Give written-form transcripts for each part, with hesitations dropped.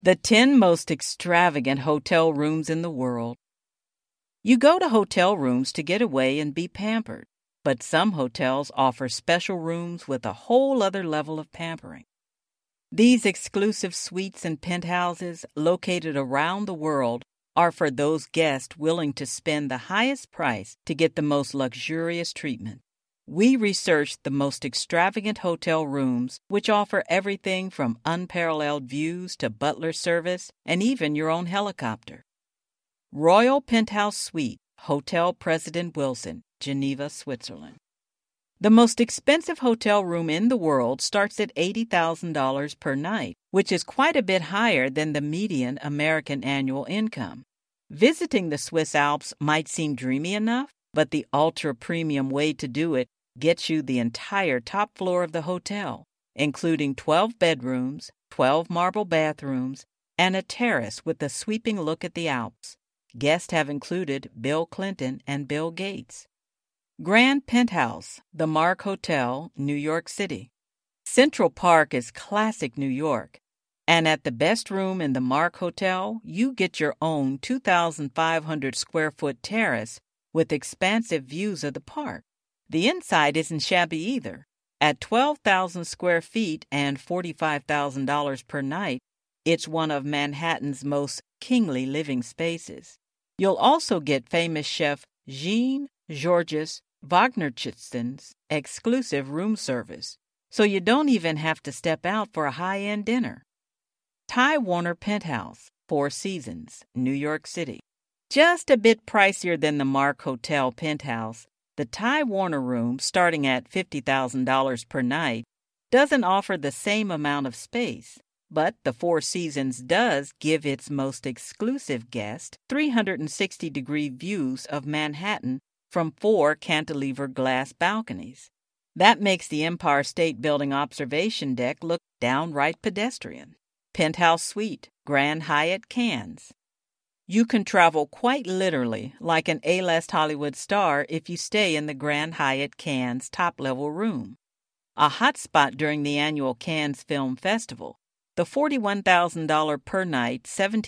The 10 most extravagant hotel rooms in the world. You go to hotel rooms to get away and be pampered, but some hotels offer special rooms with a whole other level of pampering. These exclusive suites and penthouses located around the world are for those guests willing to spend the highest price to get the most luxurious treatment. We researched the most extravagant hotel rooms, which offer everything from unparalleled views to butler service and even your own helicopter. Royal Penthouse Suite, Hotel President Wilson, Geneva, Switzerland. The most expensive hotel room in the world starts at $80,000 per night, which is quite a bit higher than the median American annual income. Visiting the Swiss Alps might seem dreamy enough, but the ultra-premium way to do it gets you the entire top floor of the hotel, including 12 bedrooms, 12 marble bathrooms, and a terrace with a sweeping look at the Alps. Guests have included Bill Clinton and Bill Gates. Grand Penthouse, the Mark Hotel, New York City. Central Park is classic New York, and at the best room in the Mark Hotel, you get your own 2,500 square foot terrace with expansive views of the park. The inside isn't shabby either. At 12,000 square feet and $45,000 per night, it's one of Manhattan's most kingly living spaces. You'll also get famous chef Jean-Georges Wagnerchitzen's exclusive room service, so you don't even have to step out for a high-end dinner. Ty Warner Penthouse, Four Seasons, New York City. Just a bit pricier than the Mark Hotel Penthouse, the Ty Warner room, starting at $50,000 per night, doesn't offer the same amount of space, but the Four Seasons does give its most exclusive guests 360-degree views of Manhattan from 4 cantilever glass balconies. That makes the Empire State Building observation deck look downright pedestrian. Penthouse Suite, Grand Hyatt, Cannes. You can travel quite literally like an A-list Hollywood star if you stay in the Grand Hyatt Cannes top-level room. A hotspot during the annual Cannes Film Festival, the $41,000 per night,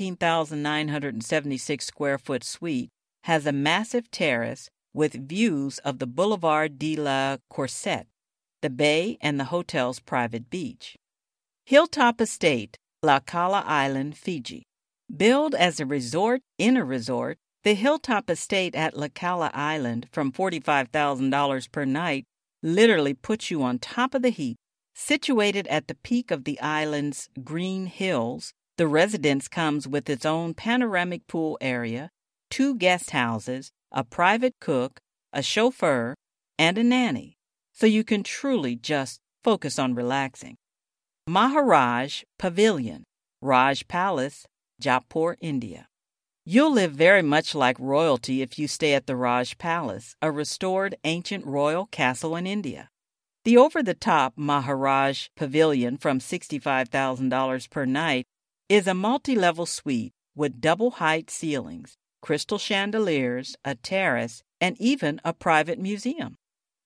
17,976 square foot suite has a massive terrace with views of the Boulevard de la Courcette, the bay, and the hotel's private beach. Hilltop Estate, La Cala Island, Fiji. Billed as a resort in a resort, the Hilltop Estate at La Cala Island, from $45,000 per night, literally puts you on top of the heap. Situated at the peak of the island's green hills, the residence comes with its own panoramic pool area, 2 guest houses, a private cook, a chauffeur, and a nanny, so you can truly just focus on relaxing. Maharaj Pavilion, Raj Palace, Jaipur, India. You'll live very much like royalty if you stay at the Raj Palace, a restored ancient royal castle in India. The over-the-top Maharaj Pavilion, from $65,000 per night, is a multi-level suite with double-height ceilings, crystal chandeliers, a terrace, and even a private museum.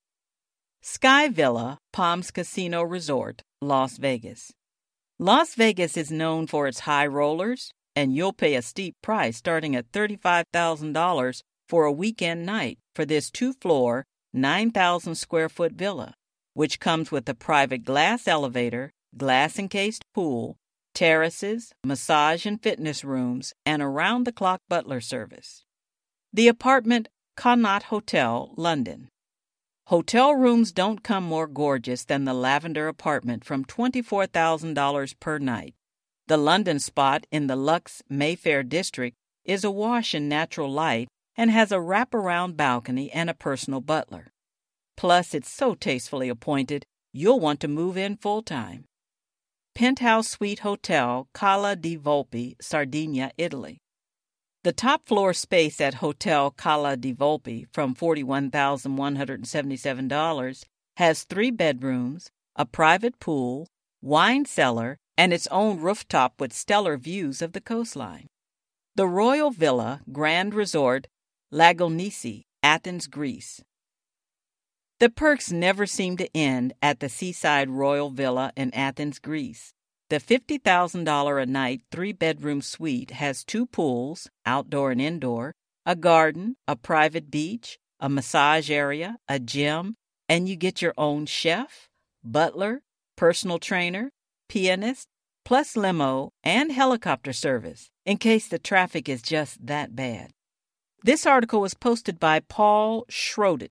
Sky Villa, Palms Casino Resort, Las Vegas. Las Vegas is known for its high rollers, and you'll pay a steep price starting at $35,000 for a weekend night for this 2-floor, 9,000 square foot villa, which comes with a private glass elevator, glass-encased pool, terraces, massage and fitness rooms, and around-the-clock butler service. The apartment Connaught Hotel, London. Hotel rooms don't come more gorgeous than the Lavender apartment, from $24,000 per night. The London spot in the Lux Mayfair district is awash in natural light and has a wraparound balcony and a personal butler. Plus, it's so tastefully appointed, you'll want to move in full-time. Penthouse Suite Hotel, Cala di Volpe, Sardinia, Italy. The top-floor space at Hotel Cala di Volpe, from $41,177, has 3 bedrooms, a private pool, wine cellar, and its own rooftop with stellar views of the coastline. The Royal Villa Grand Resort, Lagonici, Athens, Greece. The perks never seem to end at the seaside Royal Villa in Athens, Greece. The $50,000 a night 3-bedroom suite has 2 pools, outdoor and indoor, a garden, a private beach, a massage area, a gym, and you get your own chef, butler, personal trainer, pianist, plus limo and helicopter service in case the traffic is just that bad. This article was posted by Paul Schrodet